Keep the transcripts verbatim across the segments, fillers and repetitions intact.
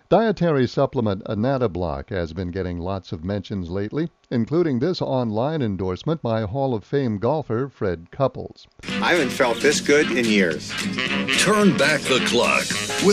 Dietary supplement Anatablock has been getting lots of mentions lately, including this online endorsement by Hall of Fame golfer Fred Couples. I haven't felt this good in years. Turn back the clock with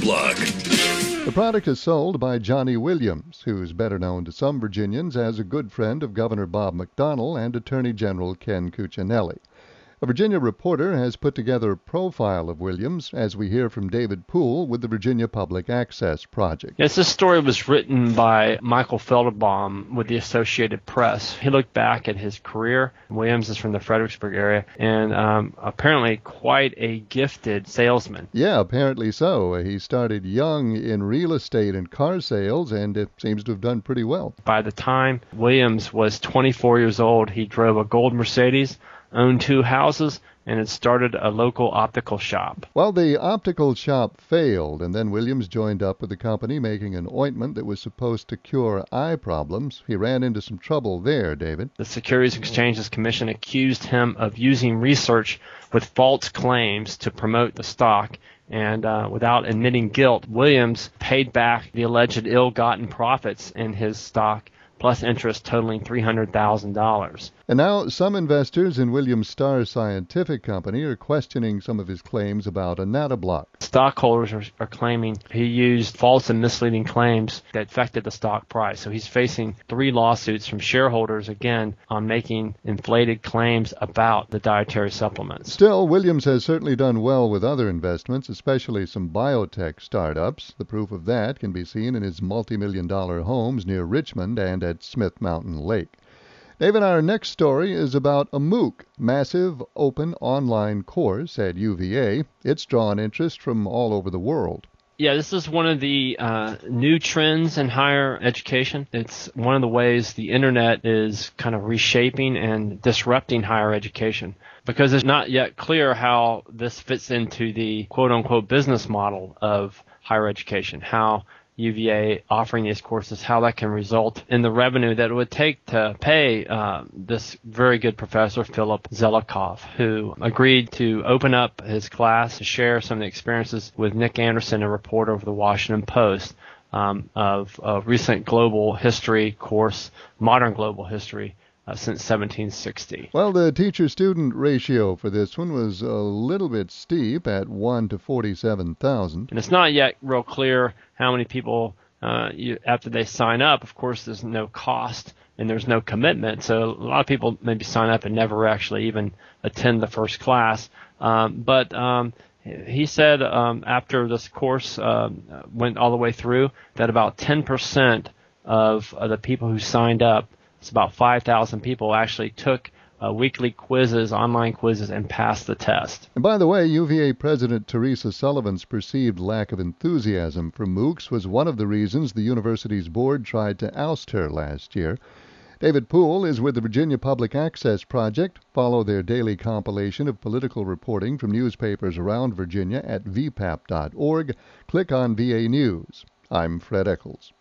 Anatablock. The product is sold by Johnny Williams, who's better known to some Virginians as a good friend of Governor Bob McDonnell and Attorney General Ken Cuccinelli. A Virginia Reporter has put together a profile of Williams, as we hear from David Poole with the Virginia Public Access Project. Yes, this story was written by Michael Felderbaum with the Associated Press. He looked back at his career. Williams is from the Fredericksburg area and um, apparently quite a gifted salesman. Yeah, apparently so. He started young in real estate and car sales, and it seems to have done pretty well. By the time Williams was twenty-four years old, he drove a gold Mercedes, owned two houses, and had started a local optical shop. Well, the optical shop failed, and then Williams joined up with the company making an ointment that was supposed to cure eye problems. He ran into some trouble there, David. The Securities and Exchange Commission accused him of using research with false claims to promote the stock, and uh, without admitting guilt, Williams paid back the alleged ill-gotten profits in his stock, plus interest totaling three hundred thousand dollars. And now some investors in Williams Star Scientific Company are questioning some of his claims about Anatablock. Stockholders are, are claiming he used false and misleading claims that affected the stock price. So he's facing three lawsuits from shareholders, again, on making inflated claims about the dietary supplements. Still, Williams has certainly done well with other investments, especially some biotech startups. The proof of that can be seen in his multi-million dollar homes near Richmond and at Smith Mountain Lake. David, our next story is about a MOOC, massive open online course at U V A. It's drawn interest from all over the world. Yeah, this is one of the uh, new trends in higher education. It's one of the ways the internet is kind of reshaping and disrupting higher education, because it's not yet clear how this fits into the quote-unquote business model of higher education, how U V A offering these courses, how that can result in the revenue that it would take to pay uh, this very good professor, Philip Zelikow, who agreed to open up his class to share some of the experiences with Nick Anderson, a reporter of the Washington Post, um, of a recent global history course, modern global history, Uh, since seventeen sixty. Well, the teacher-student ratio for this one was a little bit steep at one to forty-seven thousand. And it's not yet real clear how many people, uh, you, after they sign up, of course, there's no cost and there's no commitment. So a lot of people maybe sign up and never actually even attend the first class. Um, but um, he said um, after this course um, went all the way through that about ten percent of uh, the people who signed up, it's about five thousand people, actually took uh, weekly quizzes, online quizzes, and passed the test. And by the way, U V A President Teresa Sullivan's perceived lack of enthusiasm for MOOCs was one of the reasons the university's board tried to oust her last year. David Poole is with the Virginia Public Access Project. Follow their daily compilation of political reporting from newspapers around Virginia at v p a p dot org. Click on V A News. I'm Fred Eccles.